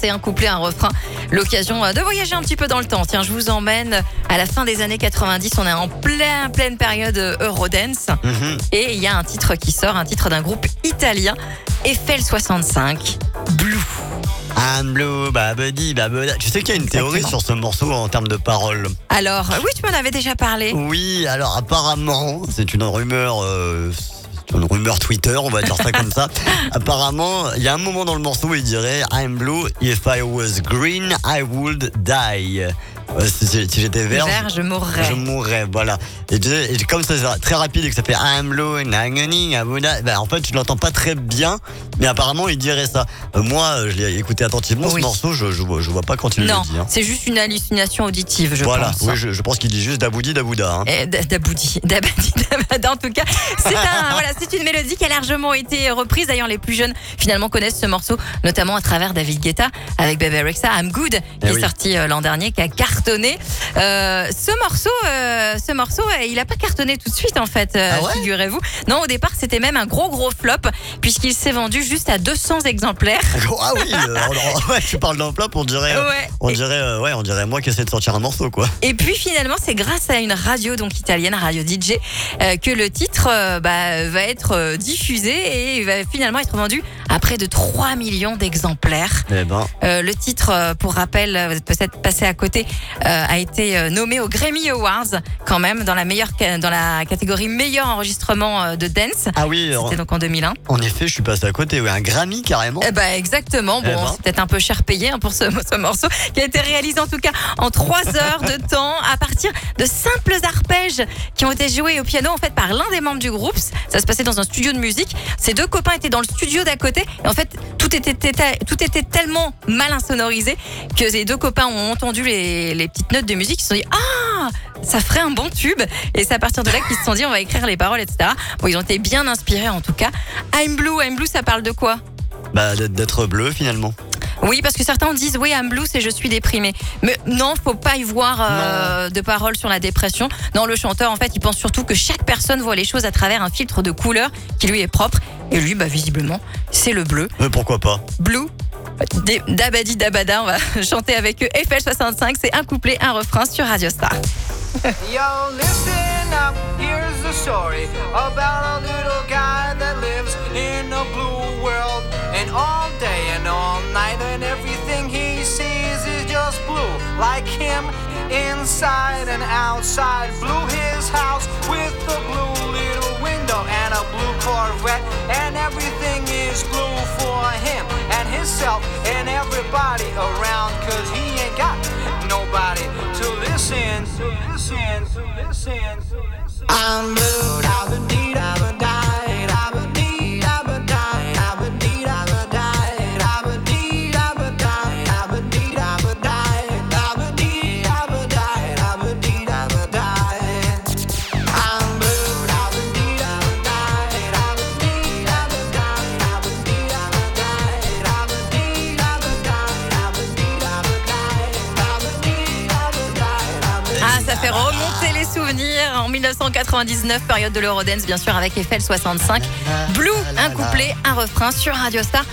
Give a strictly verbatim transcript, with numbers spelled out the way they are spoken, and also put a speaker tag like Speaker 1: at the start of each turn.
Speaker 1: c'est un couplet, un refrain. L'occasion de voyager un petit peu dans le temps. Tiens, je vous emmène à la fin des années quatre-vingt-dix. On est en plein, pleine période Eurodance.
Speaker 2: Mhm.
Speaker 1: Et il y a un titre qui sort, un titre d'un groupe italien, Eiffel soixante-cinq, Blue.
Speaker 2: I'm blue, babadi, babada. Tu sais qu'il y a une théorie
Speaker 1: Exactement.
Speaker 2: sur ce morceau en termes de paroles.
Speaker 1: Alors, oui, tu m'en avais déjà parlé.
Speaker 2: Oui, alors apparemment, c'est une rumeur, euh, c'est une rumeur Twitter, on va dire ça comme ça. Apparemment, il y a un moment dans le morceau où il dirait I'm blue, if I was green, I would die. Euh, si, si j'étais vert,
Speaker 1: Vert, je mourrais.
Speaker 2: je mourrais, voilà. Et, tu sais, et comme ça, c'est très rapide et que ça fait I'm blue, nangani, abuna, ben, en fait, je l'entends pas très bien, mais apparemment, il dirait ça. Euh, moi, je l'ai écouté attentivement,
Speaker 1: Oui.
Speaker 2: ce morceau, je, je, vois, je vois pas quand il
Speaker 1: Non,
Speaker 2: le dit. Hein.
Speaker 1: c'est juste une hallucination auditive, je
Speaker 2: Voilà,
Speaker 1: pense.
Speaker 2: oui, je, je pense qu'il dit juste Daboudi, Dabouda. Hein.
Speaker 1: Eh, d- Daboudi, Dabadi, Dabada, en tout cas, c'est un, voilà, c'est une mélodie qui a largement été reprise. D'ailleurs, les plus jeunes finalement connaissent ce morceau, notamment à travers David Guetta avec Bebe Rexha, I'm Good, qui
Speaker 2: Eh
Speaker 1: est
Speaker 2: oui.
Speaker 1: sorti euh, l'an dernier, qui a cartonné. Euh, ce morceau, euh, ce morceau, euh, il a pas cartonné tout de suite en fait. euh,
Speaker 2: Ah ouais
Speaker 1: figurez-vous. Non, au départ, c'était même un gros gros flop puisqu'il s'est vendu juste à deux cents exemplaires.
Speaker 2: Ah oui, euh, alors, ouais, tu parles d'un flop, on dirait, euh,
Speaker 1: Ouais.
Speaker 2: on dirait, euh, ouais, on dirait moi qui essaie de sortir un morceau, quoi.
Speaker 1: Et puis finalement, c'est grâce à une radio donc italienne, Radio D J, euh, que le titre euh, bah, va être euh, diffusé et va finalement être vendu à près de trois millions d'exemplaires.
Speaker 2: Eh ben,
Speaker 1: Euh, le titre, euh, pour rappel, euh, vous êtes peut-être passé à côté, euh, a été euh, nommé aux Grammy Awards quand même dans la meilleure ca- dans la catégorie meilleur enregistrement euh, de dance.
Speaker 2: ah oui, en,
Speaker 1: C'était donc en deux mille un.
Speaker 2: en effet, je suis passé à côté, ouais, un Grammy carrément.
Speaker 1: Eh ben exactement. Bon,
Speaker 2: Eh ben.
Speaker 1: c'est peut-être un peu cher payé hein, pour ce, ce morceau qui a été réalisé en tout cas en trois heures de temps à partir de simples arpèges qui ont été joués au piano en fait par l'un des membres du groupe. Ça se passait dans un studio de musique. Ces deux copains étaient dans le studio d'à côté et en fait tout était, était- tout était tellement mal insonorisé que les deux copains ont entendu les, les petites notes de musique. Ils se sont dit ah ça ferait un bon tube et c'est à partir de là qu'ils se sont dit on va écrire les paroles, et cetera. Bon, ils ont été bien inspirés en tout cas. I'm Blue, I'm Blue, ça parle de quoi?
Speaker 2: Bah, d'être- d'être bleu finalement.
Speaker 1: Oui, parce que certains disent oui, I'm blue, c'est je suis déprimé. Mais non, faut pas y voir euh, de paroles sur la dépression. Non, le chanteur, en fait, il pense surtout que chaque personne voit les choses à travers un filtre de couleur qui lui est propre. Et lui, bah, visiblement, c'est le bleu.
Speaker 2: Mais pourquoi pas?
Speaker 1: Blue. Des- Dabadi Dabada, on va chanter avec eux. Eiffel soixante-cinq, c'est un couplet, un refrain sur Radio Star.
Speaker 3: Yo, listen up, here's the story about a little guy that lives in a blue world. And all day and all night, and everything he sees is just blue. Like him, inside and outside. Blue his house with a blue little window and a blue Corvette. And everything is blue for him and himself and everybody around. Cause he ain't got nobody to listen, to listen, to listen, to listen. I'm blue, I've been deed, I've been died, I've been deed, I've been died, I've been deed, I've been died, I've been deed, I've been died, I've been deed, I've been died, I've been deed, I've been died, I've been deed, I've been died. I'm blue, I've been deed, I've been died, I've been deed, I've been died, I've been deed, I've been died, I've been deed, I've been died, I've been deed, I've been died, I've been deed, I've been died, I've been
Speaker 1: Ah, ça fait remonter les souvenirs en dix-neuf cent quatre-vingt-dix-neuf, période de l'Eurodance, bien sûr, avec Eiffel soixante-cinq. Blue, un couplet, un refrain sur Radio Star.